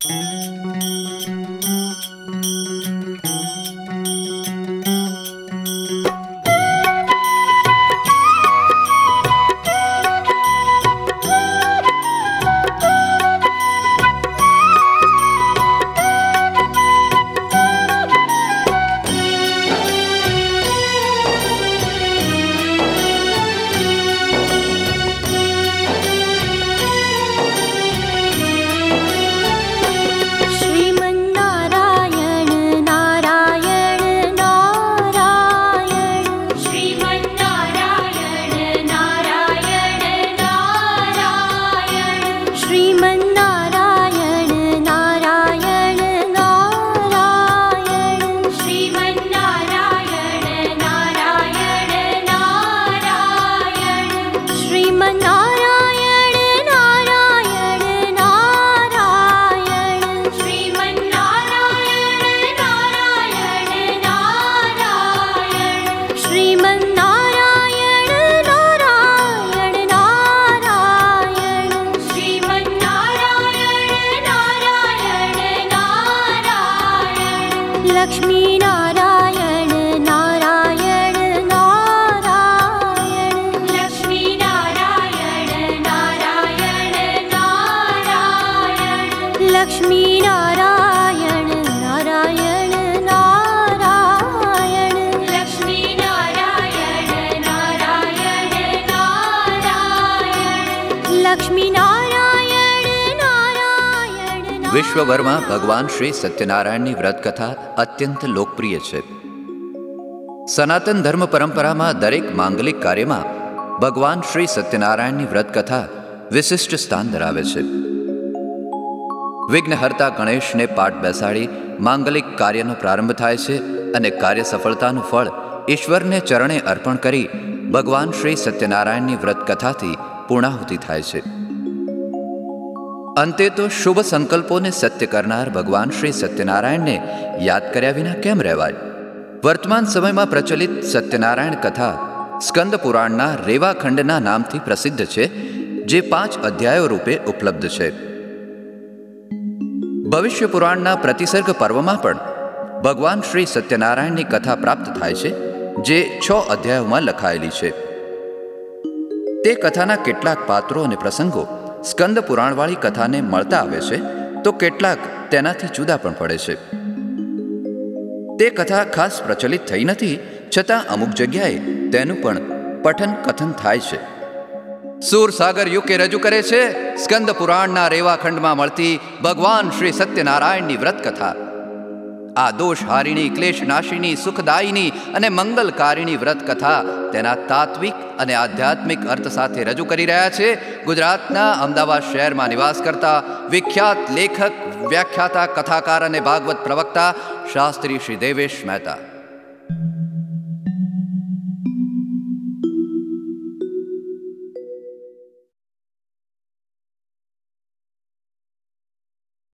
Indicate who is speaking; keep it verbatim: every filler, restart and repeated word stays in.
Speaker 1: વિશ્વભરમાં ભગવાન શ્રી સત્યનારાયણની વ્રત કથા અત્યંત લોકપ્રિય છે. સનાતન ધર્મ પરંપરામાં દરેક માંગલિક કાર્યમાં ભગવાન શ્રી સત્યનારાયણની વ્રત કથા વિશિષ્ટ સ્થાન ધરાવે છે. વિઘ્નહર્તા ગણેશને પાઠ બેસાડી માંગલિક કાર્યનો પ્રારંભ થાય છે અને કાર્ય સફળતાનું ફળ ઈશ્વરને ચરણે અર્પણ કરી ભગવાન શ્રી સત્યનારાયણની વ્રત કથાથી પૂર્ણાહુતિ થાય છે. અંતે તો શુભ સંકલ્પોને સત્ય કરનાર ભગવાન શ્રી સત્યનારાયણને યાદ કર્યા વિના કેમ રહેવાય? વર્તમાન સમયમાં પ્રચલિત સત્યનારાયણ કથા સ્કંદ પુરાણના રેવા ખંડના નામથી પ્રસિદ્ધ છે, જે પાંચ અધ્યાયો રૂપે ઉપલબ્ધ છે. ભવિષ્ય પુરાણના પ્રતિસર્ગ પર્વમાં પણ ભગવાન શ્રી સત્યનારાયણની કથા પ્રાપ્ત થાય છે, જે છ અધ્યાયોમાં લખાયેલી છે. તે કથાના કેટલાક પાત્રો અને પ્રસંગો સ્કંદ પુરાણવાળી કથાને મળતા આવે છે, તો કેટલાક તેનાથી જુદા પણ પડે છે. તે કથા ખાસ પ્રચલિત થઈ નથી, છતાં અમુક જગ્યાએ તેનું પણ પઠન કથન થાય છે. સૂરસાગર યુકે રજૂ કરે છે સ્કંદ પુરાણના રેવાખંડમાં મળતી ભગવાન શ્રી સત્યનારાયણની વ્રત કથા. આ દોષહારિણી, ક્લેશનાશિની, સુખદાયિની અને મંગલકારિણી વ્રત કથા તેના તાત્વિક અને આધ્યાત્મિક અર્થ સાથે રજૂ કરી રહ્યા છે ગુજરાતના અમદાવાદ શહેરમાં નિવાસ કરતા વિખ્યાત લેખક, વ્યાખ્યાતા, કથાકાર અને ભાગવત પ્રવક્તા શાસ્ત્રી શ્રી દેવેશ મહેતા.